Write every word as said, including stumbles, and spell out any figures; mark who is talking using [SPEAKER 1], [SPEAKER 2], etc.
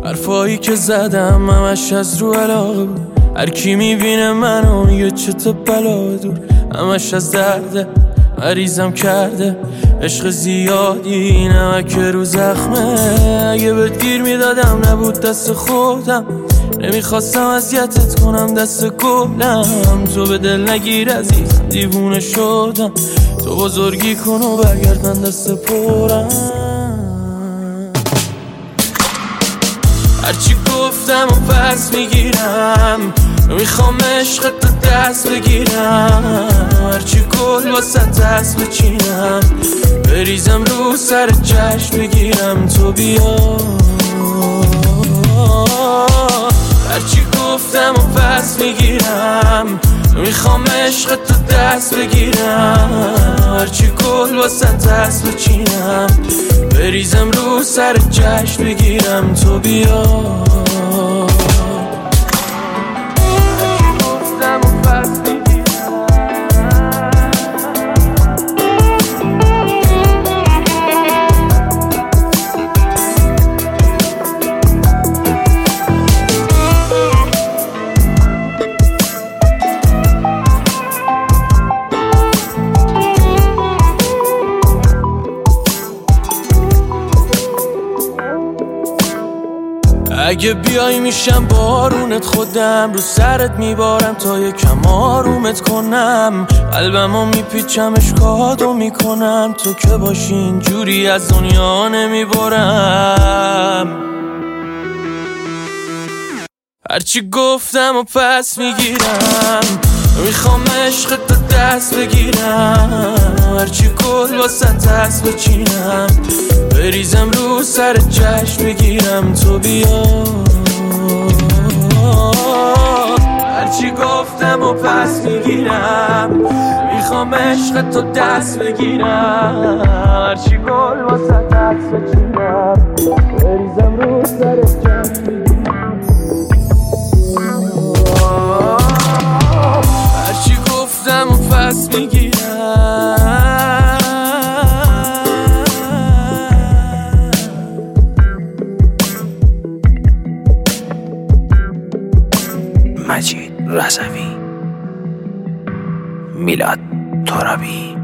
[SPEAKER 1] حرفایی که زدم همش از رو علاقه بود. هر کی میبینه منو میگه چه تو بلا دور. همش از درده مریضم کرده عشق زیادی نمک رو زخمه. اگه بهت گیر میدادم نبود دست خودم، نمیخواستم اذیتت کنم دست گلم. تو به دل نگیر عزیزم دیوونه شدم، تو بزرگی کن و برگرد من دست پرم. هرچی گفتم و پس میگیرم، میخوام عشق تو دست بگیرم. هرچی گل واسه دست بچینم، بریزم رو سر چشم بگیرم تو بیا. هرچی گفتم و پس میگیرم، میخوام عشق تو دست بگیرم. هرچی گل واسه دست بچینم، بریزم رو سر چشم بگیرم تو بیا. اگه بیای میشم بارونت، خودم رو سرت میبارم تا یکم آرومت کنم. قلبمو میپیچم اشکاتو میکنم، تو که باشی اینجوری از دنیا نمیبارم. هرچی گفتم و پس میگیرم، میخوام عشق تو دست بگیرم. هرچی گل واسه دست بچینم، بریزم رو سر چشم بگیرم تو بیا. هرچی گفتم و پس میگیرم، میخوام عشق تو دست بگیرم. هرچی گل واسه دست بچینم، بریزم رو سر چشم بگیرم. هرچی گفتم و پس میگیرم.
[SPEAKER 2] مجید رضوی، میلاد ترابی.